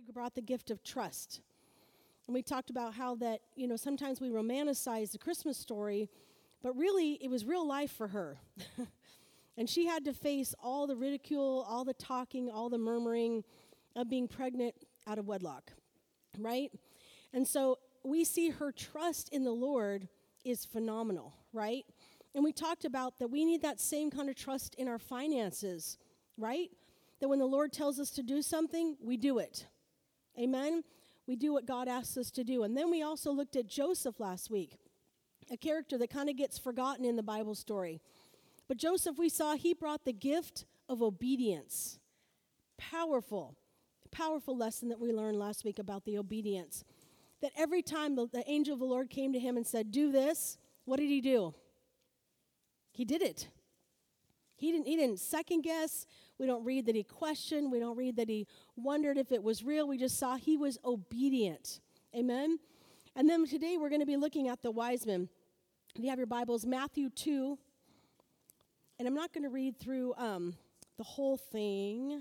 brought the gift of trust. And we talked about how that, sometimes we romanticize the Christmas story, but really it was real life for her. And she had to face all the ridicule, all the talking, all the murmuring of being pregnant out of wedlock, right? And so we see her trust in the Lord is phenomenal, right? And we talked about that we need that same kind of trust in our finances, right? That when the Lord tells us to do something, we do it. Amen? We do what God asks us to do. And then we also looked at Joseph last week, a character that kind of gets forgotten in the Bible story. But Joseph, we saw, he brought the gift of obedience. Powerful lesson that we learned last week about the obedience. That every time the angel of the Lord came to him and said, do this, what did he do? He did it. He didn't second guess. We don't read that he questioned. We don't read that he wondered if it was real. We just saw he was obedient. Amen? And then today we're going to be looking at the wise men. If you have your Bibles, Matthew 2. And I'm not going to read through the whole thing.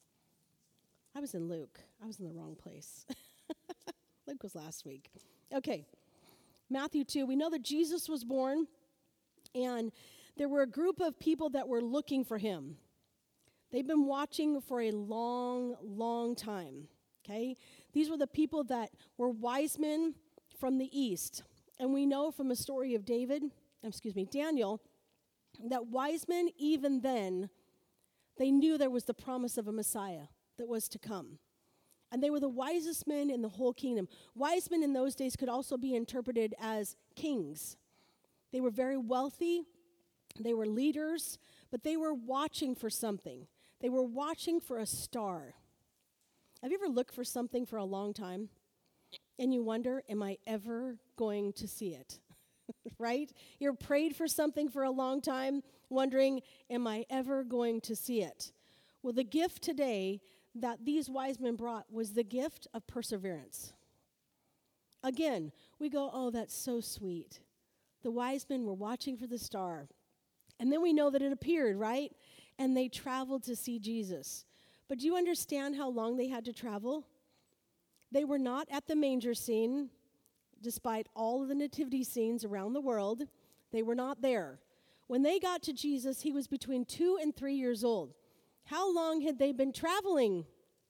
I was in Luke. I was in the wrong place. Luke was last week. Okay. Matthew 2. We know that Jesus was born, and there were a group of people that were looking for him. They've been watching for a long, long time, okay? These were the people that were wise men from the east. And we know from the story of Daniel, that wise men, even then, they knew there was the promise of a Messiah that was to come. And they were the wisest men in the whole kingdom. Wise men in those days could also be interpreted as kings. They were very wealthy. They were leaders, but they were watching for something. They were watching for a star. Have you ever looked for something for a long time and you wonder, am I ever going to see it? Right? You're prayed for something for a long time, wondering, am I ever going to see it? Well, the gift today that these wise men brought was the gift of perseverance. Again, we go, oh, that's so sweet. The wise men were watching for the star. And then we know that it appeared, right? And they traveled to see Jesus. But do you understand how long they had to travel? They were not at the manger scene, despite all of the nativity scenes around the world. They were not there. When they got to Jesus, he was between 2 and 3 years old. How long had they been traveling?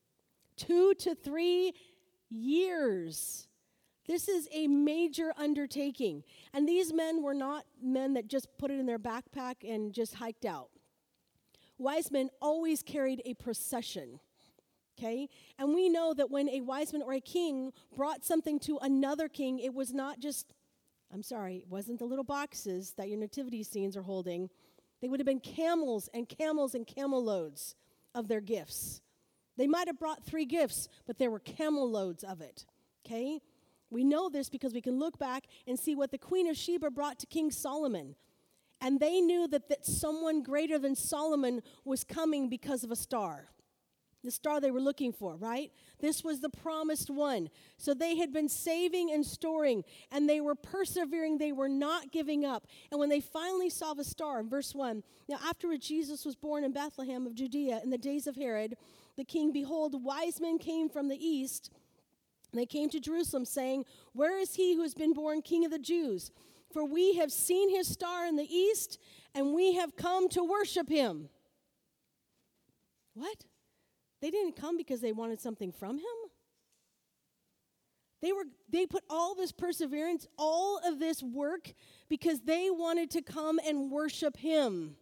2 to 3 years. This is a major undertaking. And these men were not men that just put it in their backpack and just hiked out. Wise men always carried a procession, okay? And we know that when a wise man or a king brought something to another king, it was not just, it wasn't the little boxes that your nativity scenes are holding. They would have been camels and camels and camel loads of their gifts. They might have brought 3 gifts, but there were camel loads of it, okay? We know this because we can look back and see what the Queen of Sheba brought to King Solomon. And they knew that someone greater than Solomon was coming because of a star. The star they were looking for, right? This was the promised one. So they had been saving and storing, and they were persevering. They were not giving up. And when they finally saw the star, in verse 1, now afterward Jesus was born in Bethlehem of Judea in the days of Herod, the king, behold, wise men came from the east. They came to Jerusalem, saying, where is he who has been born King of the Jews? For we have seen his star in the east, and we have come to worship him. What? They didn't come because they wanted something from him? They put all this perseverance, all of this work, because they wanted to come and worship him.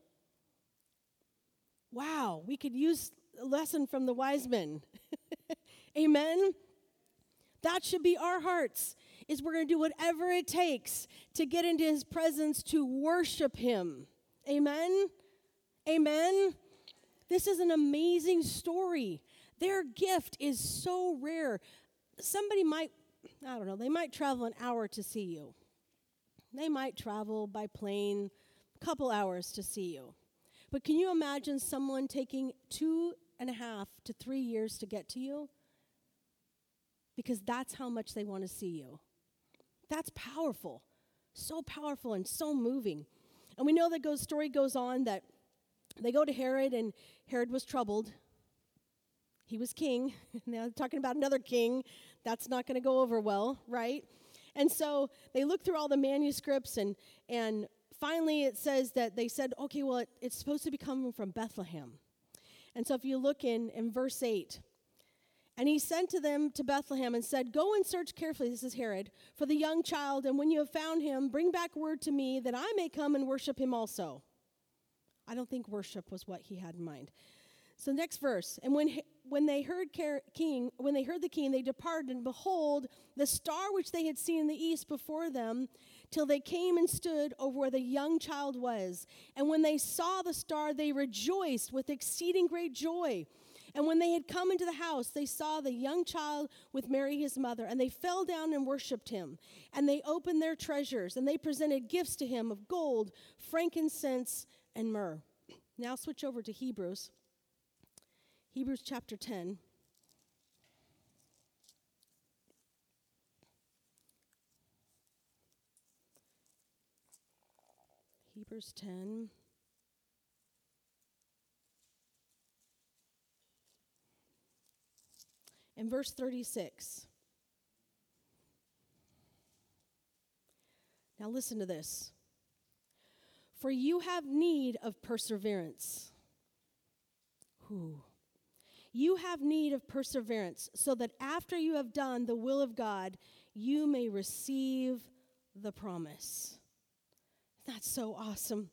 Wow, we could use a lesson from the wise men. Amen? That should be our hearts, is we're going to do whatever it takes to get into his presence to worship him. Amen? Amen? This is an amazing story. Their gift is so rare. Somebody might, they might travel an hour to see you. They might travel by plane a couple hours to see you. But can you imagine someone taking 2.5 to 3 years to get to you? Because that's how much they want to see you. That's powerful. So powerful and so moving. And we know that story goes on that they go to Herod, and Herod was troubled. He was king. Now talking about another king, that's not going to go over well, right? And so they looked through all the manuscripts, and finally it says that they said, okay, well, it's supposed to be coming from Bethlehem. And so if you look in verse 8, and he sent to them to Bethlehem and said, go and search carefully, this is Herod, for the young child, and when you have found him, bring back word to me that I may come and worship him also. I don't think worship was what he had in mind. So next verse, and when they heard the king, they departed, and behold, the star which they had seen in the east before them, till they came and stood over where the young child was. And when they saw the star, they rejoiced with exceeding great joy. And when they had come into the house, they saw the young child with Mary his mother, and they fell down and worshipped him. And they opened their treasures, and they presented gifts to him of gold, frankincense, and myrrh. Now switch over to Hebrews. Hebrews chapter 10. Hebrews 10. In verse 36. Now listen to this. For you have need of perseverance. You have need of perseverance, so that after you have done the will of God, you may receive the promise. That's so awesome.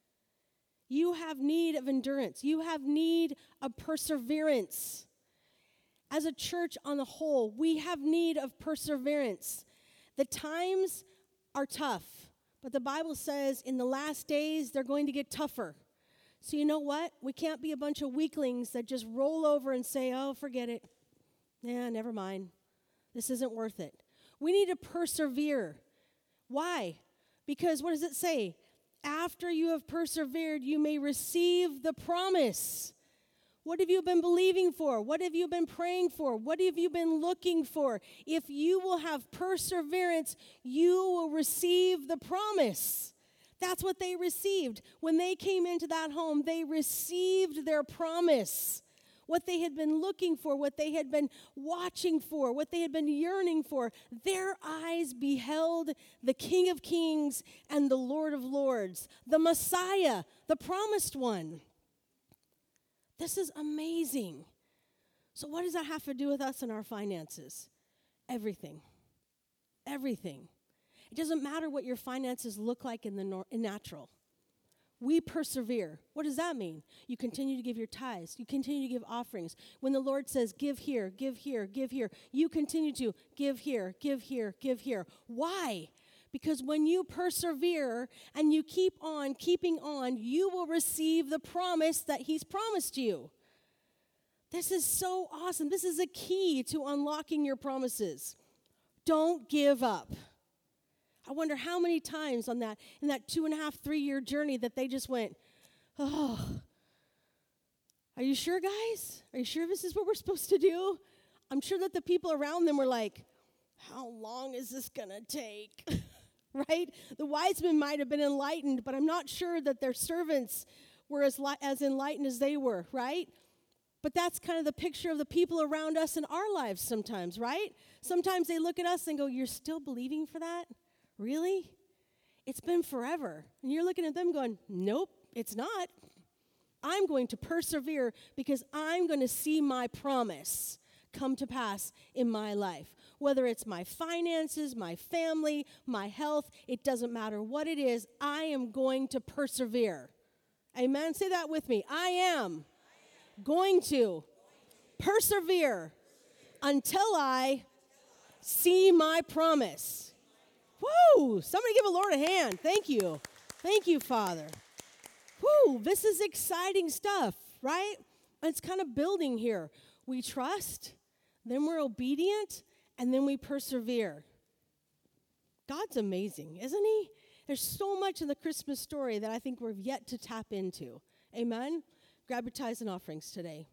You have need of endurance. You have need of perseverance. As a church on the whole, we have need of perseverance. The times are tough, but the Bible says in the last days, they're going to get tougher. So you know what? We can't be a bunch of weaklings that just roll over and say, oh, forget it. Yeah, never mind. This isn't worth it. We need to persevere. Why? Because what does it say? After you have persevered, you may receive the promise. What have you been believing for? What have you been praying for? What have you been looking for? If you will have perseverance, you will receive the promise. That's what they received. When they came into that home, they received their promise. What they had been looking for, what they had been watching for, what they had been yearning for. Their eyes beheld the King of Kings and the Lord of Lords, the Messiah, the promised one. This is amazing. So what does that have to do with us and our finances? Everything. Everything. It doesn't matter what your finances look like in the natural. We persevere. What does that mean? You continue to give your tithes. You continue to give offerings. When the Lord says, give here, give here, give here, you continue to give here, give here, give here. Why? Because when you persevere and you keep on keeping on, you will receive the promise that He's promised you. This is so awesome. This is a key to unlocking your promises. Don't give up. I wonder how many times in that 2.5, 3 year journey that they just went, oh, are you sure, guys? Are you sure this is what we're supposed to do? I'm sure that the people around them were like, how long is this going to take? Right? The wise men might have been enlightened, but I'm not sure that their servants were as enlightened as they were, right? But that's kind of the picture of the people around us in our lives sometimes, right? Sometimes they look at us and go, you're still believing for that? Really? It's been forever. And you're looking at them going, nope, it's not. I'm going to persevere because I'm going to see my promise come to pass in my life. Whether it's my finances, my family, my health, it doesn't matter what it is, I am going to persevere. Amen? Say that with me. I am going to persevere until I see my promise. Woo! Somebody give the Lord a hand. Thank you. Thank you, Father. Woo! This is exciting stuff, right? It's kind of building here. We trust, then we're obedient, and then we persevere. God's amazing, isn't He? There's so much in the Christmas story that I think we've yet to tap into. Amen? Grab your tithes and offerings today.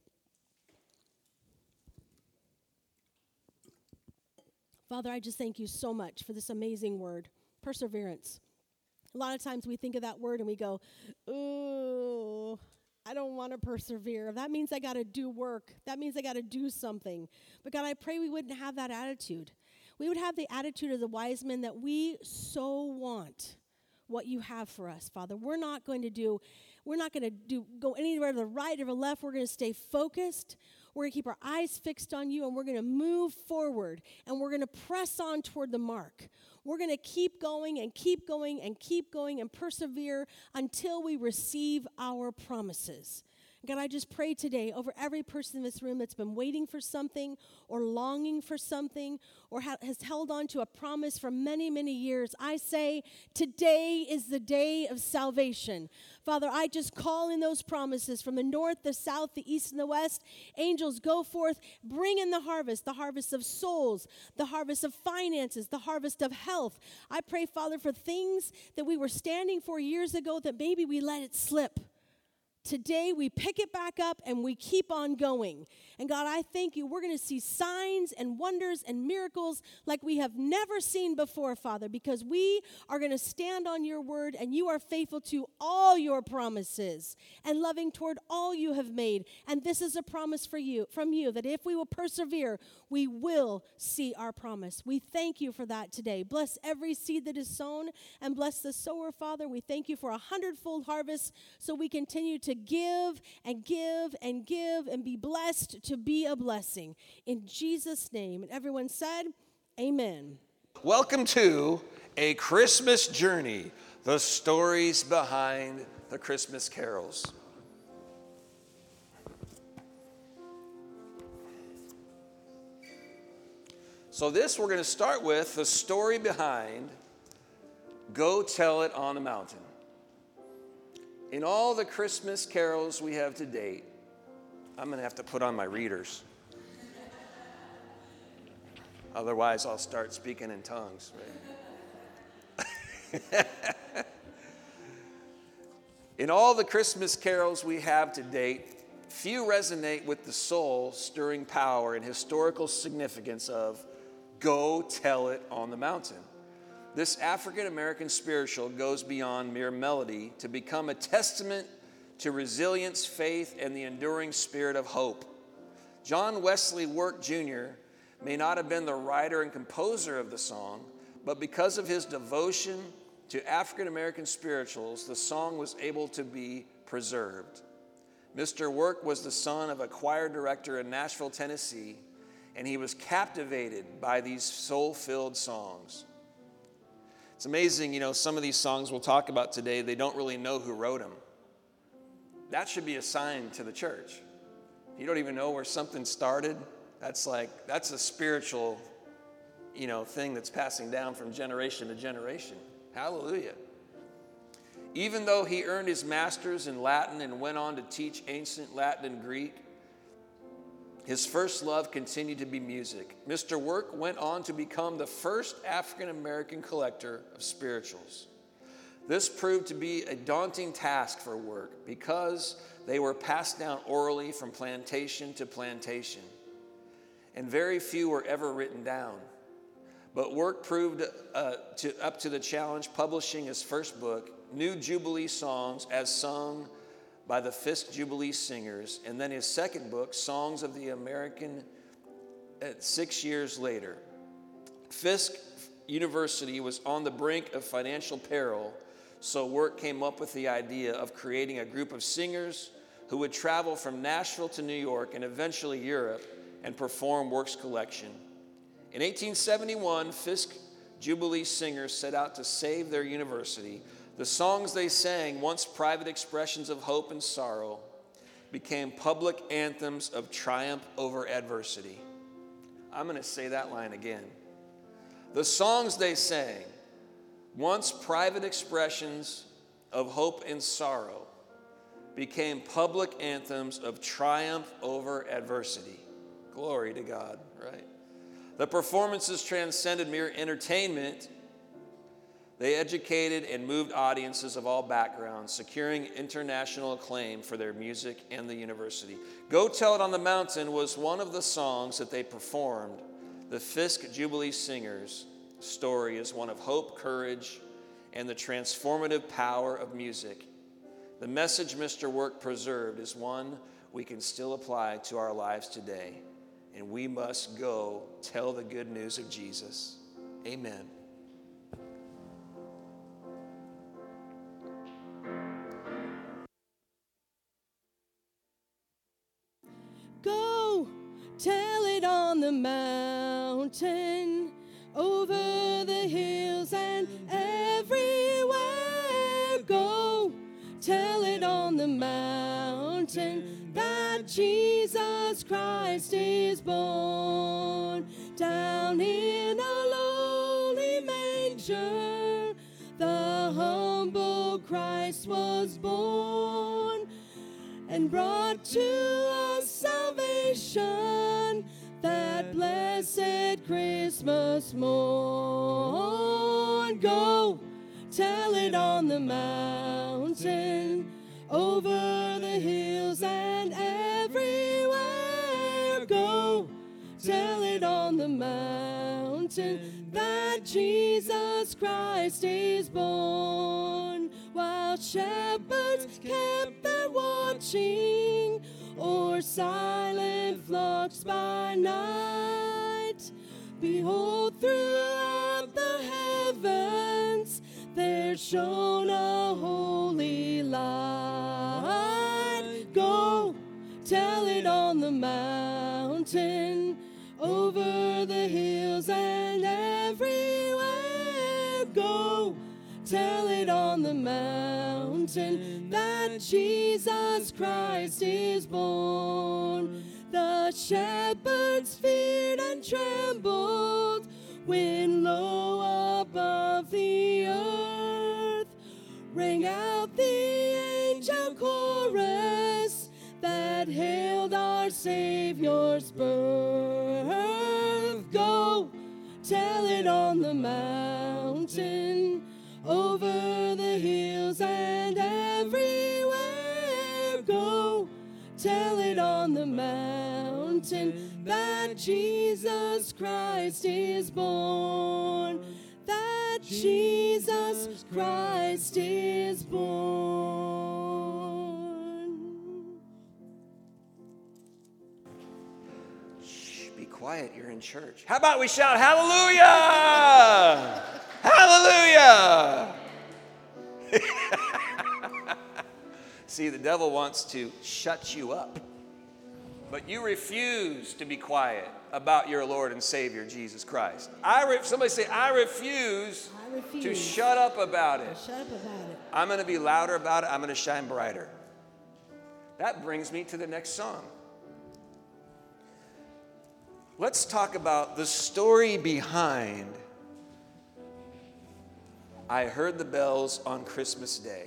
Father, I just thank you so much for this amazing word, perseverance. A lot of times we think of that word and we go, ooh, I I don't want to persevere. That means I got to do work. That means I got to do something. But God, I pray we wouldn't have that attitude. We would have the attitude of the wise men that we so want what you have for us, Father. We're not going to go anywhere to the right or the left. We're going to stay focused. We're going to keep our eyes fixed on you, and we're going to move forward, and we're going to press on toward the mark. We're going to keep going and keep going and keep going and persevere until we receive our promises. God, I just pray today over every person in this room that's been waiting for something or longing for something or has held on to a promise for many, many years. I say today is the day of salvation. Father, I just call in those promises from the north, the south, the east, and the west. Angels, go forth, bring in the harvest of souls, the harvest of finances, the harvest of health. I pray, Father, for things that we were standing for years ago that maybe we let it slip. Today, we pick it back up and we keep on going. And God, I thank you. We're going to see signs and wonders and miracles like we have never seen before, Father, because we are going to stand on your word, and you are faithful to all your promises and loving toward all you have made. And this is a promise from you, that if we will persevere, we will see our promise. We thank you for that today. Bless every seed that is sown and bless the sower, Father. We thank you for 100-fold harvest so we continue to give and give and give and be blessed to be a blessing. In Jesus' name. And everyone said, amen. Welcome to A Christmas Journey, the stories behind the Christmas carols. So we're going to start with the story behind Go Tell It on the Mountain. In all the Christmas carols we have to date, I'm going to have to put on my readers. Otherwise, I'll start speaking in tongues. Right? In all the Christmas carols we have to date, few resonate with the soul-stirring power and historical significance of Go Tell It on the Mountain. This African-American spiritual goes beyond mere melody to become a testament to resilience, faith, and the enduring spirit of hope. John Wesley Work Jr. may not have been the writer and composer of the song, but because of his devotion to African-American spirituals, the song was able to be preserved. Mr. Work was the son of a choir director in Nashville, Tennessee, and he was captivated by these soul-filled songs. It's amazing, some of these songs we'll talk about today, they don't really know who wrote them. That should be a sign to the church. If you don't even know where something started, that's a spiritual, thing that's passing down from generation to generation. Hallelujah. Even though he earned his master's in Latin and went on to teach ancient Latin and Greek, his first love continued to be music. Mr. Work went on to become the first African-American collector of spirituals. This proved to be a daunting task for Work because they were passed down orally from plantation to plantation, and very few were ever written down. But Work proved up to the challenge, publishing his first book, New Jubilee Songs as Sung by the Fisk Jubilee Singers, and then his second book, Songs of the American, 6 years later. Fisk University was on the brink of financial peril, so Work came up with the idea of creating a group of singers who would travel from Nashville to New York and eventually Europe and perform Work's collection. In 1871, Fisk Jubilee Singers set out to save their university. The songs they sang, once private expressions of hope and sorrow, became public anthems of triumph over adversity. I'm going to say that line again. The songs they sang, once private expressions of hope and sorrow, became public anthems of triumph over adversity. Glory to God, right? The performances transcended mere entertainment. They educated and moved audiences of all backgrounds, securing international acclaim for their music and the university. Go Tell It on the Mountain was one of the songs that they performed. The Fisk Jubilee Singers' story is one of hope, courage, and the transformative power of music. The message Mr. Work preserved is one we can still apply to our lives today. And we must go tell the good news of Jesus. Amen. Go tell it on the mountain, over the hills and everywhere. Go tell it on the mountain that Jesus Christ is born. Down in a lowly manger, the humble Christ was born, and brought to us salvation that blessed Christmas morn. Go tell it on the mountain, over the hills and everywhere. Go tell it on the mountain that Jesus Christ is born. While shepherds kept their watching o'er silent flocks by night, behold, throughout the heavens there shone a holy light. Go tell it on the mountain, over the hills and everywhere. Go tell it on the mountain that Jesus Christ is born. The shepherds feared and trembled when low above the earth rang out the angel chorus that hailed our Savior's birth. Go tell it on the mountain, over the hills and everywhere. Go tell it on the mountain that Jesus Christ is born. That Jesus Christ is born. Shh, be quiet, you're in church. How about we shout hallelujah? Hallelujah! See, the devil wants to shut you up, but you refuse to be quiet about your Lord and Savior, Jesus Christ. Somebody say, I refuse to shut up about it. Shut up about it. I'm going to be louder about it. I'm going to shine brighter. That brings me to the next song. Let's talk about the story behind I Heard the Bells on Christmas Day.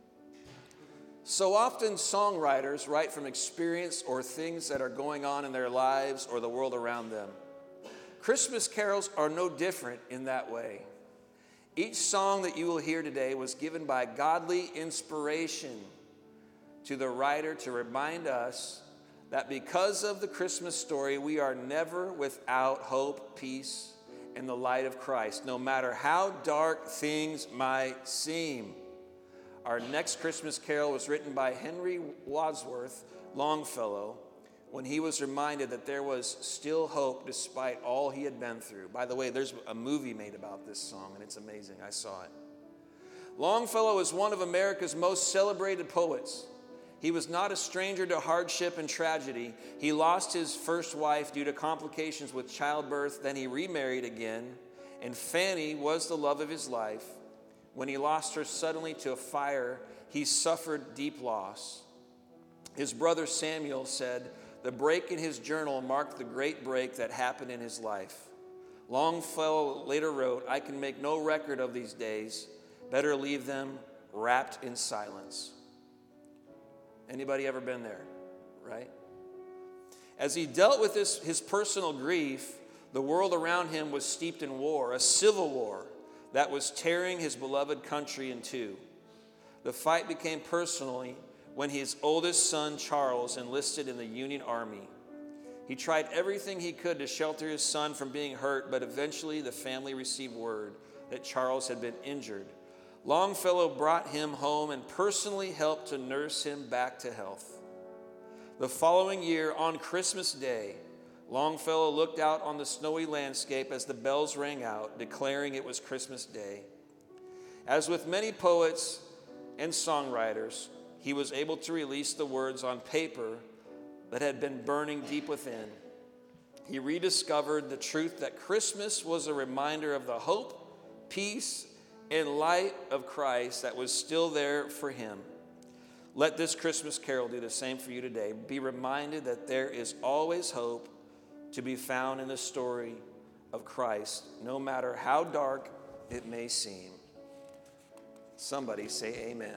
So often songwriters write from experience or things that are going on in their lives or the world around them. Christmas carols are no different in that way. Each song that you will hear today was given by godly inspiration to the writer to remind us that because of the Christmas story, we are never without hope, peace, and the light of Christ, no matter how dark things might seem. Our next Christmas carol was written by Henry Wadsworth Longfellow when he was reminded that there was still hope despite all he had been through. By the way, there's a movie made about this song, and it's amazing. I saw it. Longfellow is one of America's most celebrated poets. He was not a stranger to hardship and tragedy. He lost his first wife due to complications with childbirth. Then he remarried again, and Fanny was the love of his life. When he lost her suddenly to a fire, he suffered deep loss. His brother Samuel said, the break in his journal marked the great break that happened in his life. Longfellow later wrote, I can make no record of these days. Better leave them wrapped in silence. Anybody ever been there, right? As he dealt with his personal grief, the world around him was steeped in war, a civil war that was tearing his beloved country in two. The fight became personal when his oldest son, Charles, enlisted in the Union Army. He tried everything he could to shelter his son from being hurt, but eventually the family received word that Charles had been injured. Longfellow brought him home and personally helped to nurse him back to health. The following year, on Christmas Day, Longfellow looked out on the snowy landscape as the bells rang out, declaring it was Christmas Day. As with many poets and songwriters, he was able to release the words on paper that had been burning deep within. He rediscovered the truth that Christmas was a reminder of the hope, peace, and light of Christ that was still there for him. Let this Christmas carol do the same for you today. Be reminded that there is always hope to be found in the story of Christ, no matter how dark it may seem. Somebody say amen.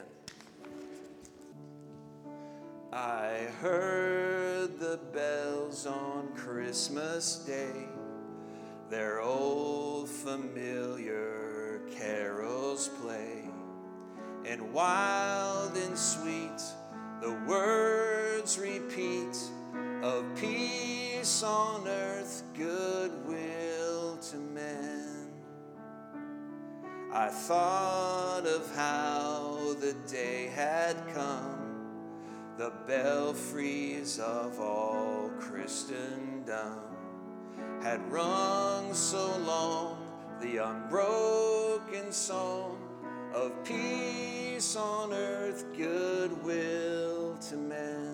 I heard the bells on Christmas Day, their old familiar carols play, and wild and sweet the words repeat of peace on earth, goodwill to men. I thought of how the day had come, the belfries of all Christendom had rung so long the unbroken song of peace on earth, goodwill to men.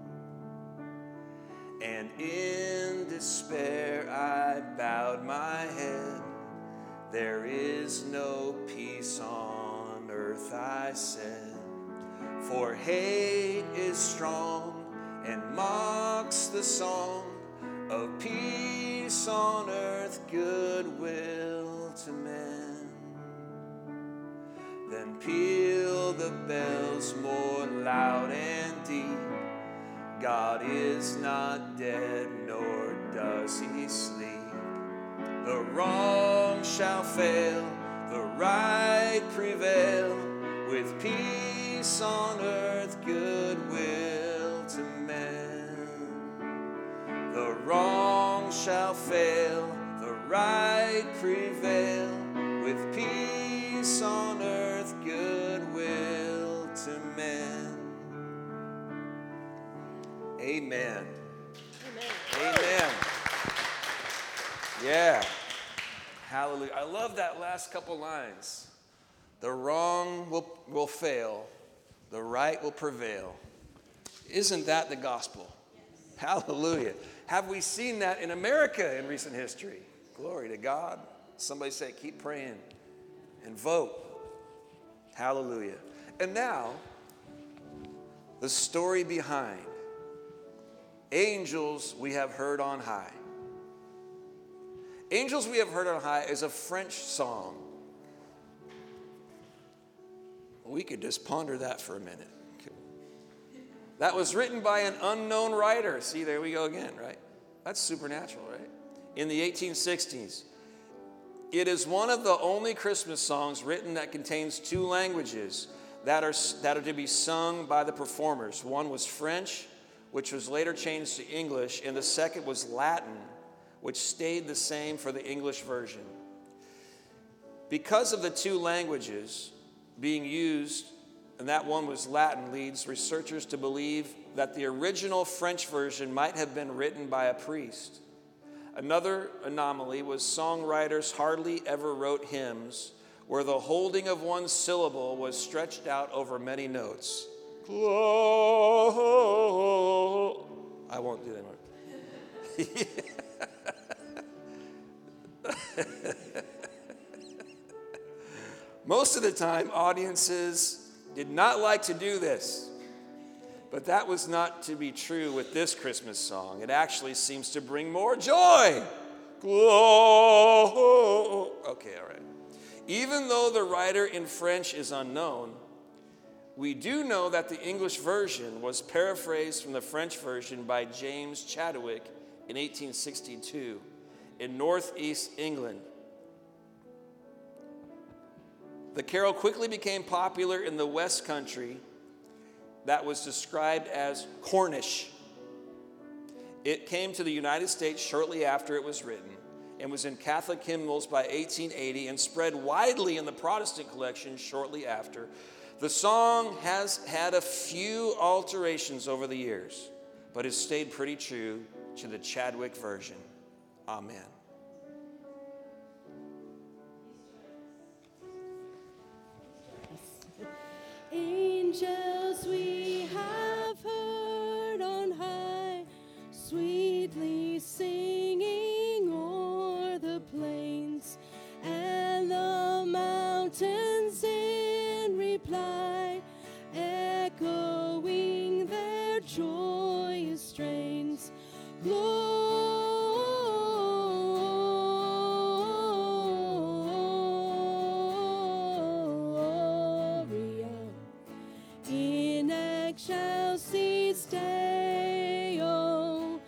And in despair I bowed my head. There is no peace on earth, I said, for hate is strong and mocks the song of peace on earth, goodwill to men. Then peal the bells more loud and deep. God is not dead, nor does he sleep. The wrong shall fail, the right prevail, with peace on earth, goodwill to men. The wrong shall fail, the right prevail, with peace on earth, goodwill to men. Amen. Amen. Amen. Yeah. Hallelujah. I love that last couple lines. The wrong will fail, the right will prevail. Isn't that the gospel? Yes. Hallelujah. Have we seen that in America in recent history? Glory to God. Somebody say, keep praying and vote. Hallelujah. And now, the story behind Angels We Have Heard on High. Angels We Have Heard on High is a French song. We could just ponder that for a minute. That was written by an unknown writer. See, there we go again, right? That's supernatural, right? In the 1860s. It is one of the only Christmas songs written that contains two languages that are to be sung by the performers. One was French, which was later changed to English, and the second was Latin, which stayed the same for the English version. Because of the two languages being used, and that one was Latin, leads researchers to believe that the original French version might have been written by a priest. Another anomaly was songwriters hardly ever wrote hymns where the holding of one syllable was stretched out over many notes. I won't do that anymore. Most of the time, audiences did not like to do this. But that was not to be true with this Christmas song. It actually seems to bring more joy. Okay, all right. Even though the writer in French is unknown, we do know that the English version was paraphrased from the French version by James Chadwick in 1862 in northeast England. The carol quickly became popular in the West Country that was described as Cornish. It came to the United States shortly after it was written, and was in Catholic hymnals by 1880 and spread widely in the Protestant collection shortly after. The song has had a few alterations over the years, but has stayed pretty true to the Chadwick version. Amen. Angels we have heard on high, sweetly singing o'er the plains, and the mountains in reply, echoing their joyous strains. Gloria in excelsis Deo.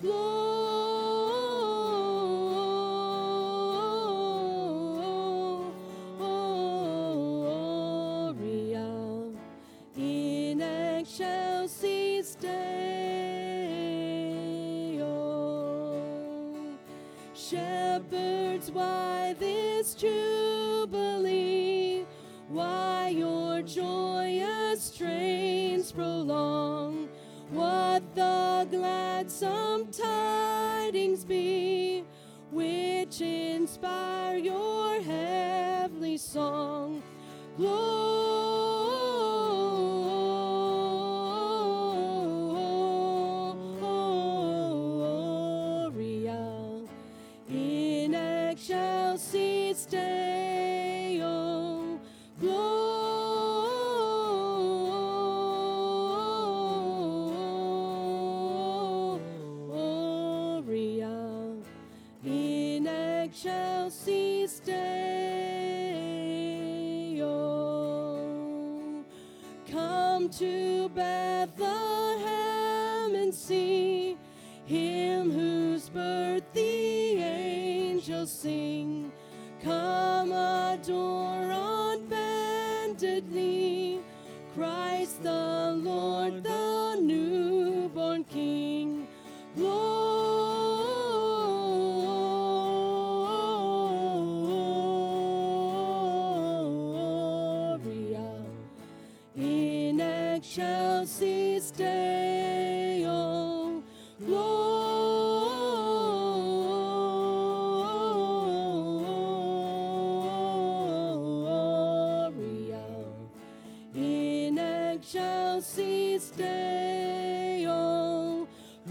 Gloria in excelsis Deo. Shepherds, why this jubilee? Why your joyous strains prolong? What the gladsome tidings be, which inspire your heavenly song? Gloria in excelsis Deo. Gloria in excelsis Deo. Come to Bethlehem and see him whose birth the angels sing. Come adore on bended knee Christ the Lord, the newborn King. Gloria in excelsis Deo. Gloria in excelsis Deo.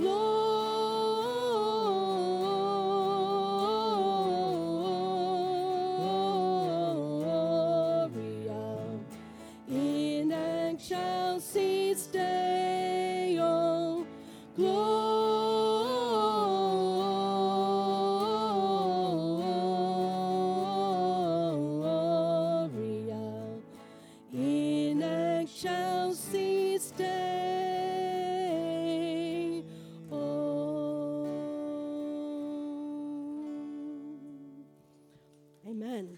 Gloria in excelsis Deo. Gloria in excelsis Deo. Amen.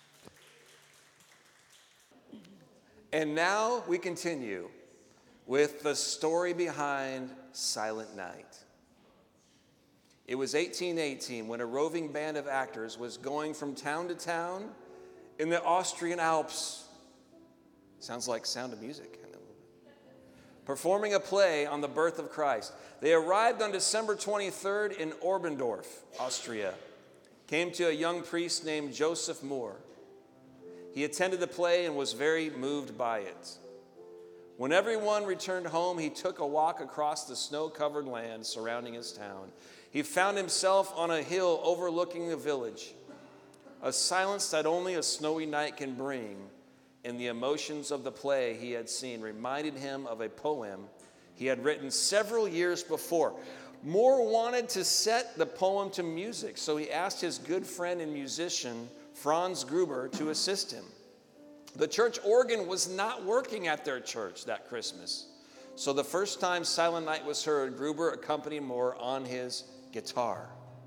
And now we continue with the story behind Silent Night. It was 1818 when a roving band of actors was going from town to town in the Austrian Alps. Sounds like Sound of Music. Performing a play on the birth of Christ. They arrived on December 23rd in Oberndorf, Austria. Came to a young priest named Joseph Moore. He attended the play and was very moved by it. When everyone returned home, he took a walk across the snow-covered land surrounding his town. He found himself on a hill overlooking the village. A silence that only a snowy night can bring, and the emotions of the play he had seen reminded him of a poem he had written several years before. Moore wanted to set the poem to music, so he asked his good friend and musician, Franz Gruber, to assist him. The church organ was not working at their church that Christmas, so the first time Silent Night was heard, Gruber accompanied Moore on his guitar.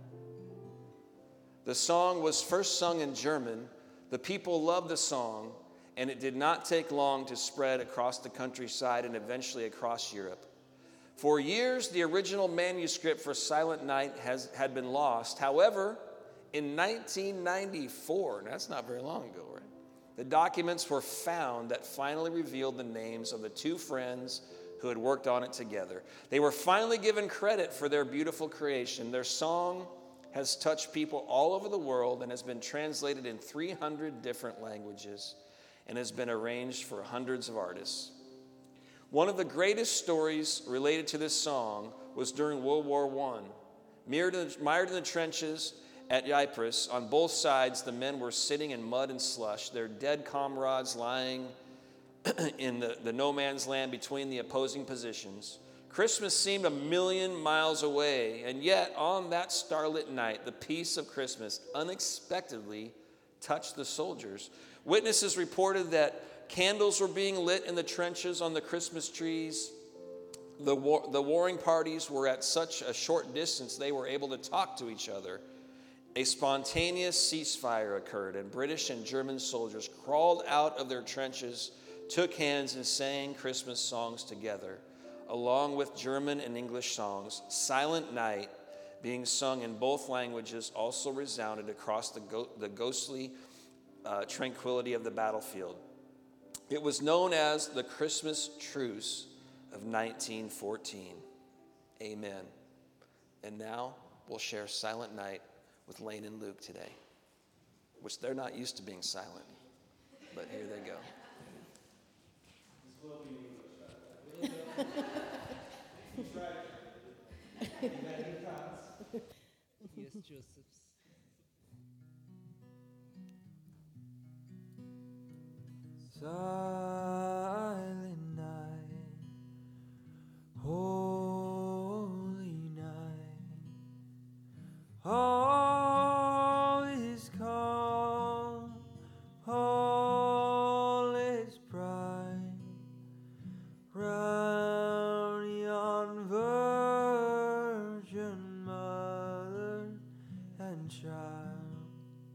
The song was first sung in German. The people loved the song, and it did not take long to spread across the countryside and eventually across Europe. For years, the original manuscript for Silent Night had been lost. However, in 1994. And that's not very long ago, right? The documents were found that finally revealed the names of the two friends who had worked on it together. They were finally given credit for their beautiful creation. Their song has touched people all over the world and has been translated in 300 different languages and has been arranged for hundreds of artists. One of the greatest stories related to this song was during World War I. Mired in the trenches at Ypres, on both sides, the men were sitting in mud and slush, their dead comrades lying in the no man's land between the opposing positions. Christmas seemed a million miles away, and yet on that starlit night, the peace of Christmas unexpectedly touched the soldiers. Witnesses reported that candles were being lit in the trenches on the Christmas trees. The warring parties were at such a short distance they were able to talk to each other. A spontaneous ceasefire occurred, and British and German soldiers crawled out of their trenches, took hands, and sang Christmas songs together, along with German and English songs. Silent Night, being sung in both languages, also resounded across the ghostly tranquility of the battlefield. It was known as the Christmas Truce of 1914. Amen. And now we'll share Silent Night with Lane and Luke today, which they're not used to being silent, but here they go. Yes, Joseph's. Silent night, holy night, all is calm, all is bright, round yon virgin mother and child,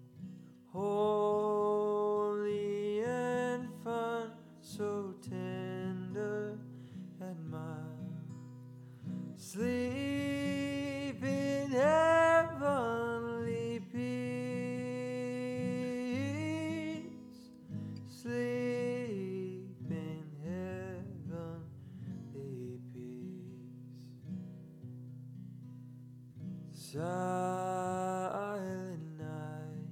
holy infant, so tender and mild, sleep in heavenly peace, sleep in heavenly peace. Silent night,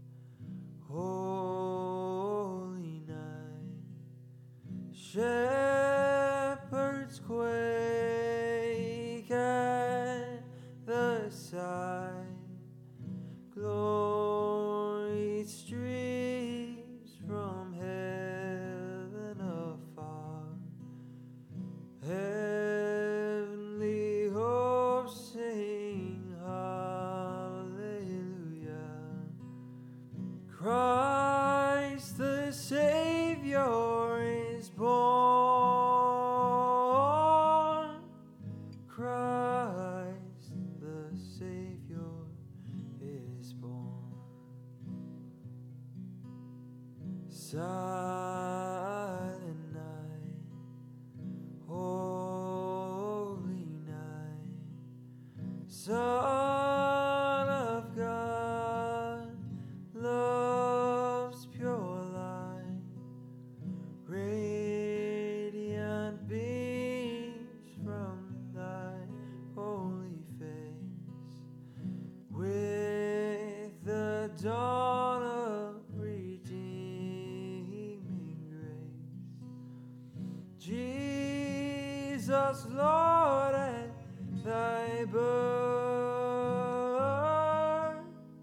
holy night, shepherds quake at the sight, glory streams from heaven afar, heavenly hosts sing hallelujah. Christ the Savior is born. Christ the Savior is born. Silent night, holy night, Son of God, love's pure light, radiant beams from thy holy face, with the dawn of redeeming grace. Jesus, Lord, at thy birth,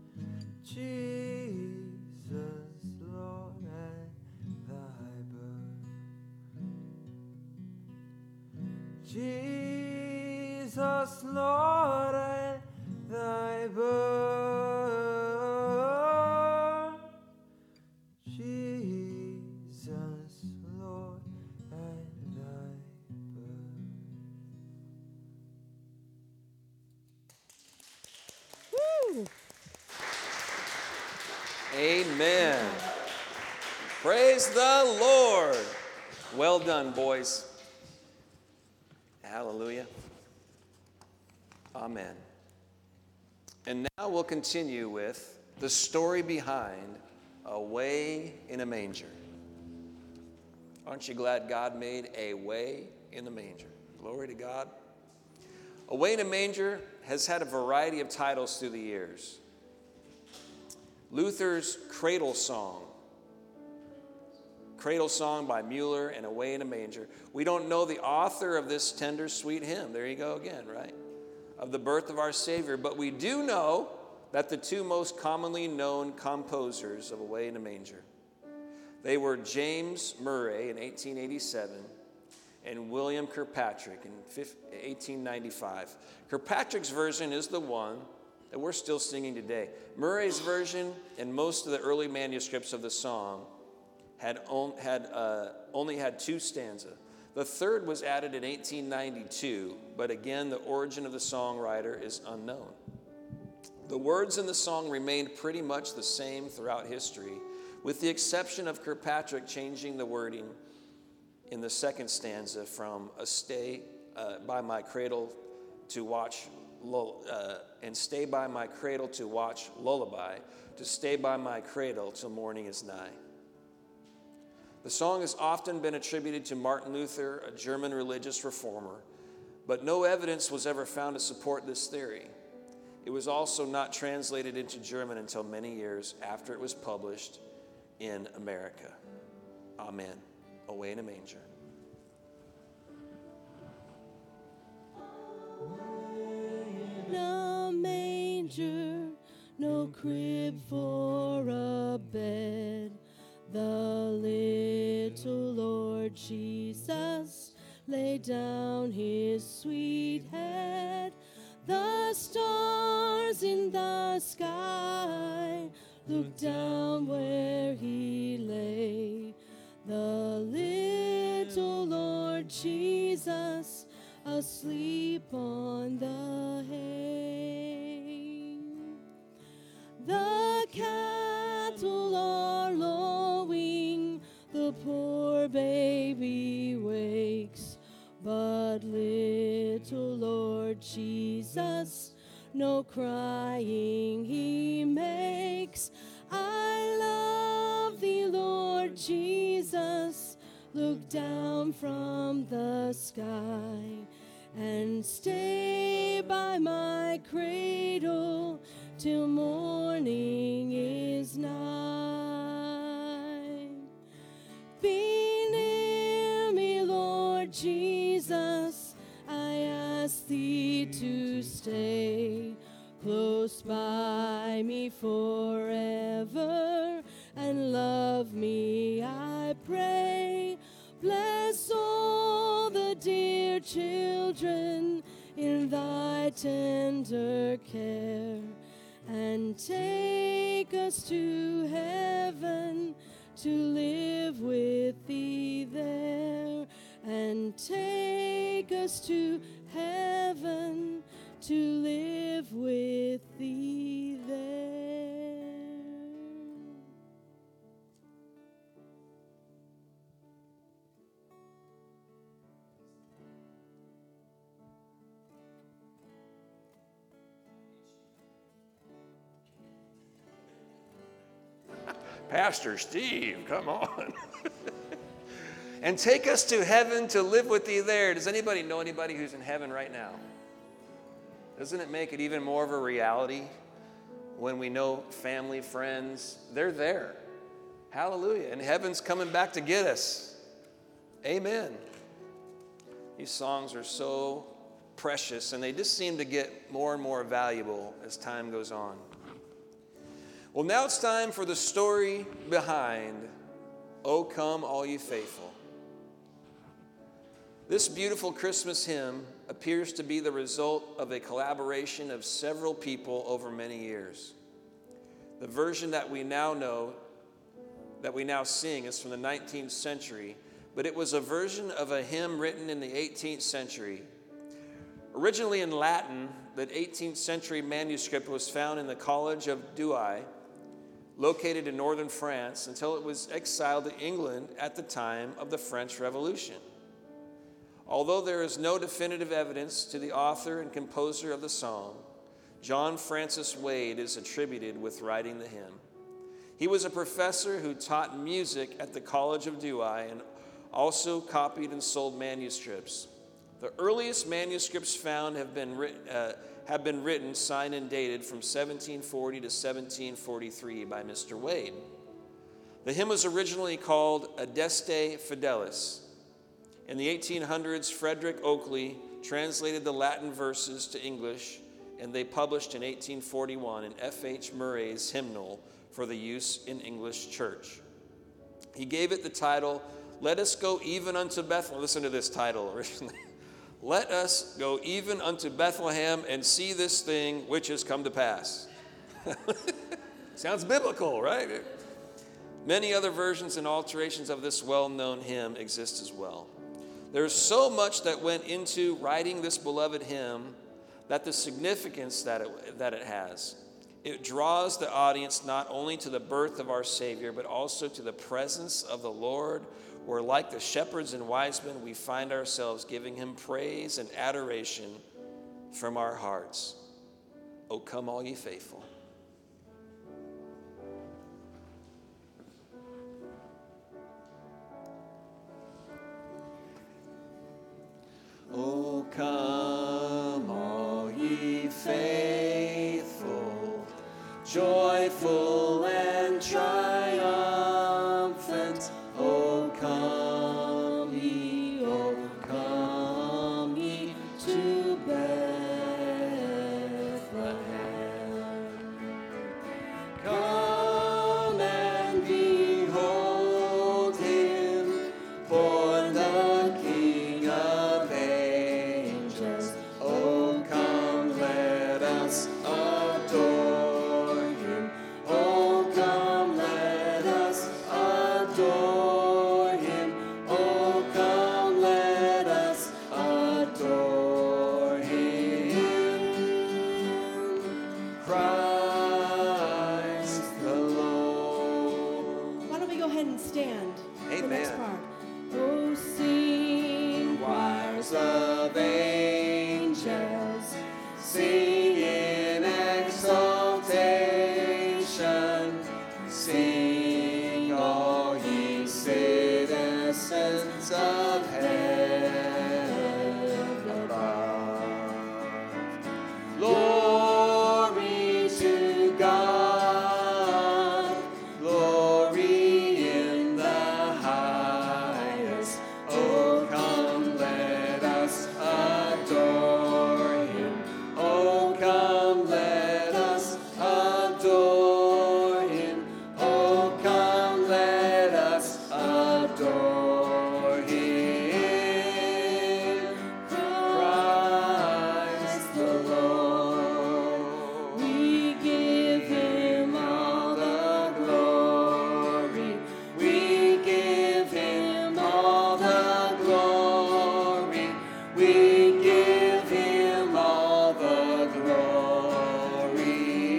Jesus, Lord, at thy birth, Jesus, Lord, at thy birth, Jesus, Lord, at thy birth. Woo! Amen. Praise the Lord. Well done, boys. Hallelujah. Amen. And now we'll continue with the story behind Away in a Manger. Aren't you glad God made a way in the manger? Glory to God. Away in a Manger has had a variety of titles through the years. Luther's Cradle Song by Mueller, and Away in a Manger. We don't know the author of this tender, sweet hymn. There you go again, right? Of the birth of our Savior. But we do know that the two most commonly known composers of Away in a Manger, they were James Murray in 1887 and William Kirkpatrick in 1895. Kirkpatrick's version is the one that we're still singing today. Murray's version and most of the early manuscripts of the song only had two stanzas. The third was added in 1892, but again, the origin of the songwriter is unknown. The words in the song remained pretty much the same throughout history, with the exception of Kirkpatrick changing the wording in the second stanza from stay by my cradle to watch stay by my cradle to watch lullaby to stay by my cradle till morning is nigh. The song has often been attributed to Martin Luther, a German religious reformer, but no evidence was ever found to support this theory. It was also not translated into German until many years after it was published in America. Amen. Away in a Manger. In a manger, no crib for a bed, the little Lord Jesus laid down his sweet head. The stars in the sky looked down where he lay. The little Lord Jesus asleep on the hay. The cattle are lowing, the poor baby wakes, but little Lord Jesus no crying he makes. I love thee, Lord Jesus, look down from the sky and stay by my cradle till morning is nigh. Be near me, Lord Jesus, I ask thee to stay close by me forever and love me, I pray. Bless all the dear children in thy tender care, and take us to heaven to live with thee there, and take us to heaven to live with thee there. Pastor Steve, come on. And take us to heaven to live with thee there. Does anybody know anybody who's in heaven right now? Doesn't it make it even more of a reality when we know family, friends, they're there? Hallelujah. And heaven's coming back to get us. Amen. These songs are so precious, and they just seem to get more and more valuable as time goes on. Well, now it's time for the story behind O Come All Ye Faithful. This beautiful Christmas hymn appears to be the result of a collaboration of several people over many years. The version that we now sing is from the 19th century, but it was a version of a hymn written in the 18th century. Originally in Latin, the 18th century manuscript was found in the College of Douai, located in northern France, until it was exiled to England at the time of the French Revolution. Although there is no definitive evidence to the author and composer of the song, John Francis Wade is attributed with writing the hymn. He was a professor who taught music at the College of Douai and also copied and sold manuscripts. The earliest manuscripts found have been written, signed, and dated from 1740 to 1743 by Mr. Wade. The hymn was originally called Adeste Fidelis. In the 1800s, Frederick Oakley translated the Latin verses to English, and they published in 1841 in F.H. Murray's hymnal for the use in English church. He gave it the title, Let Us Go Even Unto Bethlehem. Listen to this title originally. Let us go even unto Bethlehem and see this thing which has come to pass. Sounds biblical, right? Many other versions and alterations of this well-known hymn exist as well. There's so much that went into writing this beloved hymn that the significance that it has. It draws the audience not only to the birth of our Savior, but also to the presence of the Lord, where like the shepherds and wise men, we find ourselves giving him praise and adoration from our hearts. O come all ye faithful. O come all ye faithful, joyful and triumphant. O come ye to Bethlehem. Come and behold him, born the King of angels. O come, let us adore him. O come, let us adore him. O come, let us adore him. Christ the Lord. Why don't we go ahead and stand? The next Amen. part. Oh, sing Choirs of angels, sing in exaltation. Sing, all ye citizens of heaven above. Glory to God, glory in the highest. Oh, come, let us adore him. Oh, come, let us adore him. Oh, come, let us adore him. Christ the Lord. We give him all the glory. We give him all the glory. We give him all the glory.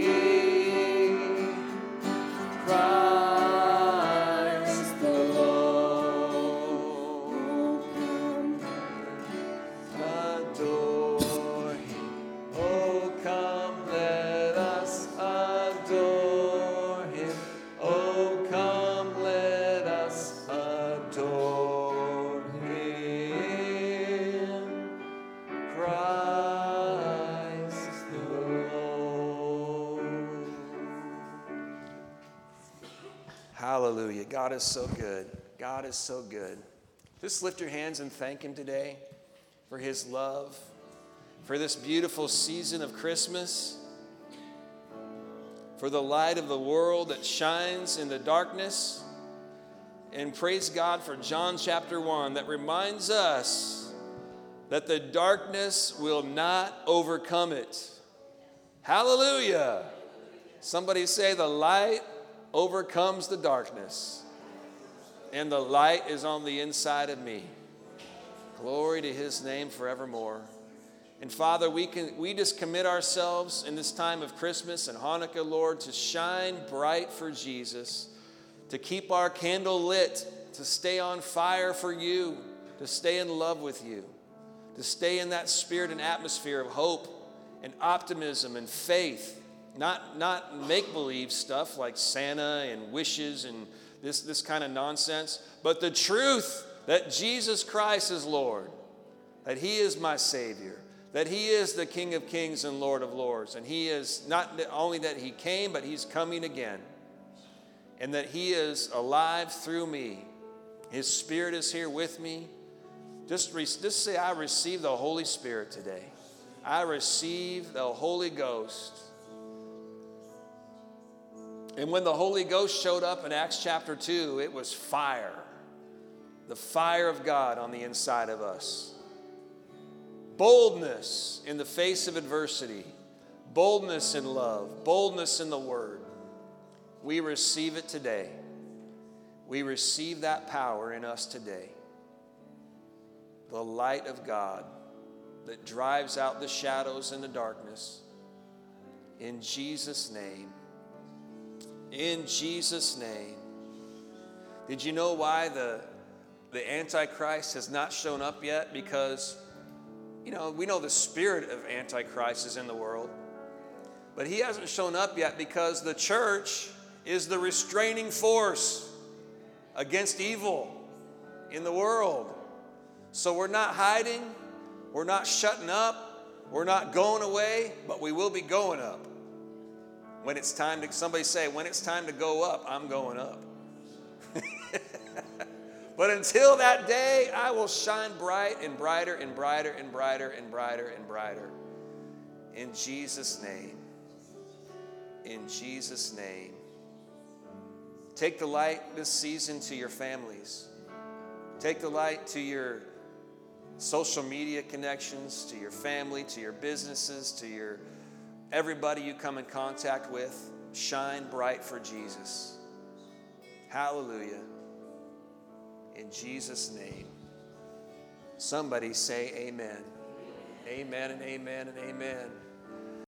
Christ the Lord. Adore him. Oh, come, let us adore him. Oh, come, let us adore him. Christ the Lord. Hallelujah. God is so good. God is so good. Just lift your hands and thank him today for his love, for this beautiful season of Christmas, for the light of the world that shines in the darkness. And praise God for John chapter 1 that reminds us that the darkness will not overcome it. Hallelujah. Somebody say, the light overcomes the darkness, and the light is on the inside of me. Glory to his name forevermore. And Father, we just commit ourselves in this time of Christmas and Hanukkah, Lord, to shine bright for Jesus, to keep our candle lit, to stay on fire for you, to stay in love with you, to stay in that spirit and atmosphere of hope and optimism and faith, not make-believe stuff like Santa and wishes and this kind of nonsense, but the truth that Jesus Christ is Lord, that he is my Savior, that he is the King of Kings and Lord of Lords, and he is not only that he came, but he's coming again, and that he is alive through me. His Spirit is here with me. Just say, I receive the Holy Spirit today. I receive the Holy Ghost. And when the Holy Ghost showed up in Acts chapter 2, it was fire. The fire of God on the inside of us. Boldness in the face of adversity. Boldness in love. Boldness in the Word. We receive it today. We receive that power in us today. The light of God that drives out the shadows and the darkness. In Jesus' name. In Jesus' name. Did you know why the Antichrist has not shown up yet? Because, we know the spirit of Antichrist is in the world. But he hasn't shown up yet because the church is the restraining force against evil in the world. So we're not hiding. We're not shutting up. We're not going away, but we will be going up. When it's time to, somebody say, when it's time to go up, I'm going up. But until that day, I will shine bright and brighter and brighter and brighter and brighter and brighter. In Jesus' name. In Jesus' name. Take the light this season to your families. Take the light to your social media connections, to your family, to your businesses, to your everybody you come in contact with. Shine bright for Jesus. Hallelujah. In Jesus' name. Somebody say amen. Amen and amen and amen.